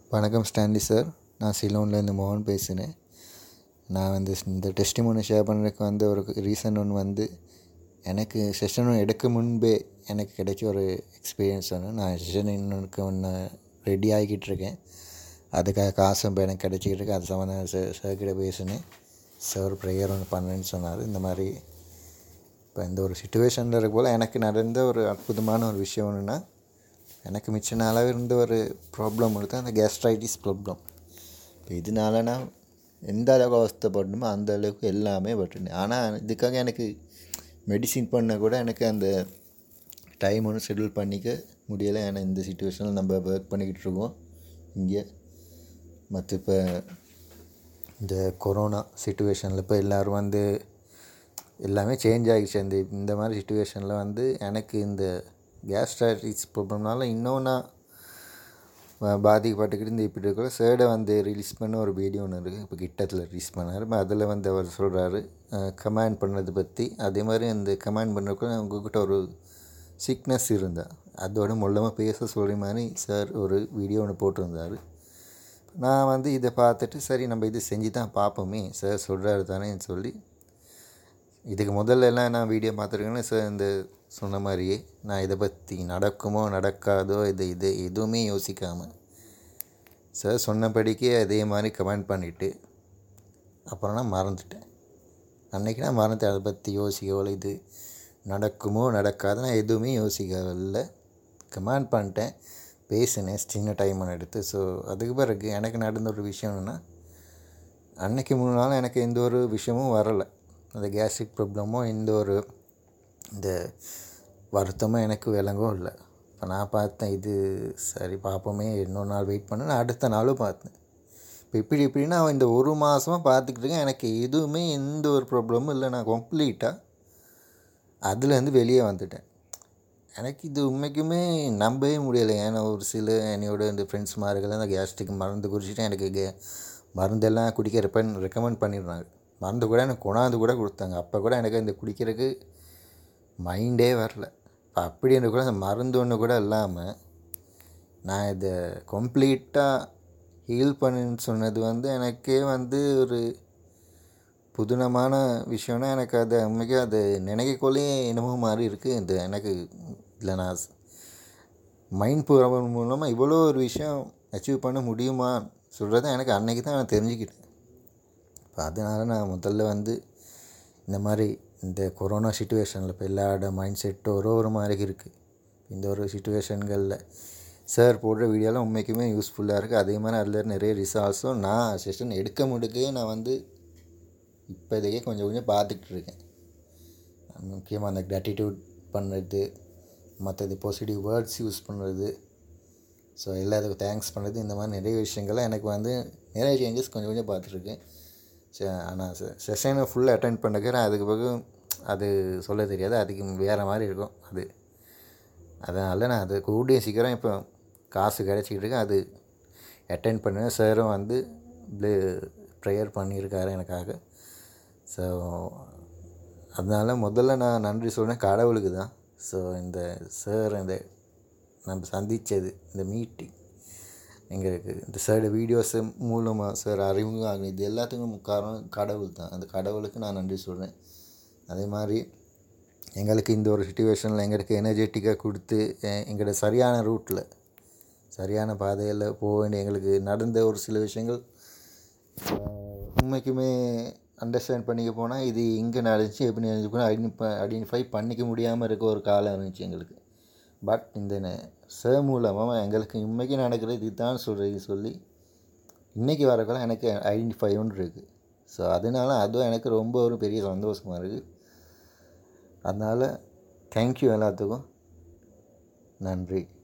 வணக்கம் Stanley sir. நான் சிலோன்லேருந்து மோகன் பேசுகிறேன். நான் இந்த டெஸ்டிமோனி ஷேர் பண்ணுறதுக்கு ஒரு ரீசன் எனக்கு செஷன் எடுக்க முன்பே எனக்கு கிடைச்ச ஒரு எக்ஸ்பீரியன்ஸ் நான் செஷன் ஒன்று ரெடி ஆகிக்கிட்டு இருக்கேன். அதுக்காக காசும் இப்போ எனக்கு கிடைச்சிக்கிட்டு இருக்கு. அது சம்மந்தம் சார்கிட்ட பேசினேன். சார் ப்ரேயர் ஒன்று பண்ணுறேன்னு சொன்னார். இந்த மாதிரி இப்போ இந்த ஒரு சுச்சுவேஷனில் இருக்க போல் எனக்கு நடந்த ஒரு அற்புதமான ஒரு விஷயம் ஒன்றுனா, எனக்கு மிச்ச நாளாக இருந்த ஒரு ப்ராப்ளம் தான் அந்த கேஸ்ட்ரைட்டிஸ் ப்ராப்ளம். இப்போ இதனால நான் எந்த அளவுக்கு அவஸ்தைப்படணுமோ அந்த அளவுக்கு எல்லாமே பட்டுனேன். ஆனால் இதுக்காக எனக்கு மெடிசின் பண்ண கூட எனக்கு அந்த டைம் ஒன்று ஷெட்யூல் பண்ணிக்க முடியலை. ஏன்னா இந்த சுச்சுவேஷனில் நம்ம ஒர்க் பண்ணிக்கிட்டு இருக்கோம் இங்கே. மற்ற இப்போ இந்த கொரோனா சுச்சுவேஷனில் இப்போ எல்லோரும் எல்லாமே சேஞ்ச் ஆகிடுச்சு. இந்த மாதிரி சுச்சுவேஷனில் எனக்கு இந்த கேஸ்ட்ரைட்டிஸ் ப்ராப்ளம்னால இன்னும் நான் பாதிக்கப்பட்டுக்கிட்டு இப்படி இருக்கிற சேடை ரிலீஸ் பண்ண ஒரு வீடியோ ஒன்று இருக்குது. இப்போ கிட்டத்தில் ரிலீஸ் பண்ணார். அதில் அவர் சொல்கிறாரு கமெண்ட் பண்ணுறது பற்றி. அதே மாதிரி அந்த கமெண்ட் பண்ணுறதுக்கு உங்கள்கிட்ட ஒரு சிக்னஸ் இருந்தால் அதோட மூலமாக பேச சொல்கிற மாதிரி சார் ஒரு வீடியோ ஒன்று போட்டிருந்தார். நான் இதை பார்த்துட்டு சரி நம்ம இது செஞ்சு தான் பார்ப்போமே, சார் சொல்கிறாரு தானேன்னு சொல்லி இதுக்கு முதல்லலாம் நான் வீடியோ பார்த்துருக்கேன்னு சார் இந்த சொன்ன மாதிரியே நான் இதை பற்றி நடக்குமோ நடக்காதோ இது எதுவுமே யோசிக்காமல் சார் சொன்னபடிக்கே அதே மாதிரி கமெண்ட் பண்ணிவிட்டு அப்புறம் நான் மறந்துட்டேன். அன்றைக்கி நான் மறந்துட்டேன். அதை பற்றி யோசிக்கவில்லை. இது நடக்குமோ நடக்காதோ நான் எதுவுமே யோசிக்கவில்லை. கமெண்ட் பண்ணிட்டேன், பேசினேன் சின்ன டைம் ஒன்று எடுத்து. ஸோ அதுக்கு பிறகு எனக்கு நடந்த ஒரு விஷயம் என்னென்னா, அன்றைக்கி 3 நாள் எனக்கு எந்த ஒரு விஷயமும் வரலை. அந்த கேஸ்ட்ரிக் ப்ராப்ளமோ இந்த வருத்தமும் எனக்கு விளங்கவும் இல்லை. இப்போ நான் பார்த்தேன் இது சரி பார்ப்போமே, இன்னொரு நாள் வெயிட் பண்ணேன். நான் அடுத்த நாளும் பார்த்தேன். இப்போ இப்படின்னா இந்த ஒரு மாதமாக பார்த்துக்கிட்டு இருக்கேன். எனக்கு எதுவுமே எந்த ஒரு ப்ராப்ளமும் இல்லை. நான் கம்ப்ளீட்டாக அதுலேருந்து வெளியே வந்துட்டேன். எனக்கு இது உண்மைக்குமே நம்பவே முடியலை. ஏன்னா ஒரு சில என்னையோட இந்த ஃப்ரெண்ட்ஸ் மார்கள்லாம் அந்த கேஸ்ட்ரிக் மருந்து குடிச்சிட்டு எனக்கு மருந்தெல்லாம் குடிக்க ரெக்கமெண்ட் பண்ணிடுறாங்க. மருந்து கூட எனக்கு கொண்டாந்து கூட கொடுத்தாங்க. அப்போ கூட எனக்கு இந்த குடிக்கிறதுக்கு மைண்டே வரல. இப்போ அப்படின்னு கூட அந்த மருந்து ஒன்று கூட இல்லாமல் நான் இதை கம்ப்ளீட்டாக ஹீல் பண்ணுன்னு சொன்னது எனக்கே ஒரு புதுனமான விஷயம்னா, எனக்கு அதை உண்மைக்கு அது நினைக்கக்குள்ளேயே என்னமோ மாதிரி இருக்குது. இது எனக்கு இல்லை, நான் மைண்ட் பவர் மூலமாக இவ்வளோ ஒரு விஷயம் அச்சீவ் பண்ண முடியுமா சொல்கிறத எனக்கு அன்றைக்கி தான் நான் தெரிஞ்சுக்கிட்டேன். இப்போ அதனால் நான் முதல்ல இந்த மாதிரி இந்த கொரோனா சுச்சுவேஷனில் இப்போ எல்லாரோட மைண்ட் செட்டு ஒரு மாதிரி இருக்குது. இந்த ஒரு சுச்சுவேஷன்களில் சார் போடுற வீடியோலாம் உண்மைக்குமே யூஸ்ஃபுல்லாக இருக்குது. அதே மாதிரி அதில் நிறைய ரிசால்ட்ஸும் நான் செஷன் எடுக்க முடிக்கவே நான் இப்போதைக்கே கொஞ்சம் கொஞ்சம் பார்த்துக்கிட்டு இருக்கேன். முக்கியமாக அந்த கிராட்டிடியூட் பண்ணுறது, மற்றது பாசிட்டிவ் வேர்ட்ஸ் யூஸ் பண்ணுறது, ஸோ எல்லாத்துக்கும் தேங்க்ஸ் பண்ணுறது, இந்த மாதிரி நிறைய விஷயங்கள்லாம் எனக்கு நிறைய சேஞ்சஸ் கொஞ்சம் கொஞ்சம் பார்த்துட்ருக்கேன். ஆனால் செஷனை ஃபுல்லாக அட்டென்ட் பண்ணிக்கிறேன். அதுக்கு பிறகு அது சொல்ல தெரியாது, அதுக்கு வேறு மாதிரி இருக்கும் அது. அதனால் நான் அது கூடிய சீக்கிரம் இப்போ காசு கிடச்சிக்கிட்டு இருக்கேன். அது அட்டென்ட் பண்ணுவேன். சாரும் ப்ரேயர் பண்ணியிருக்காரு எனக்காக. ஸோ அதனால் முதல்ல நான் நன்றி சொல்கிறேன் கடவுளுக்கு தான். ஸோ இந்த சார் நம்ம சந்தித்தது இந்த மீட்டிங் எங்களுக்கு இந்த சாரோட வீடியோஸு மூலமாக சார் அறிமுகம் ஆகும், இது எல்லாத்துக்கும் காரணம் கடவுள் தான். அந்த கடவுளுக்கு நான் நன்றி சொல்கிறேன். அதே மாதிரி எங்களுக்கு இந்த ஒரு சுச்சுவேஷனில் எங்களுக்கு எனர்ஜெட்டிக்காக கொடுத்து எங்களோட சரியான ரூட்டில் சரியான பாதையில் போக வேண்டிய எங்களுக்கு நடந்த ஒரு சில விஷயங்கள் உண்மைக்குமே அண்டர்ஸ்டாண்ட் பண்ணிக்க போனால் இது எங்கே நடந்துச்சு எப்படி நடந்துச்சு ஐடென்டிஃபை பண்ணிக்க முடியாமல் இருக்க ஒரு காலம் இருந்துச்சு எங்களுக்கு. பட் இந்த சார் மூலமாக எங்களுக்கு உண்மைக்கு நடக்கிறது இதுதான் சொல்லி இன்றைக்கி வரக்கெல்லாம் எனக்கு ஐடென்டிஃபை ஒன்று இருக்குது. ஸோ அதனால அதுவும் எனக்கு ரொம்ப ஒரு பெரிய சந்தோஷமாக இருக்குது. அதனால் தேங்க்யூ எல்லாத்துக்கும். நன்றி.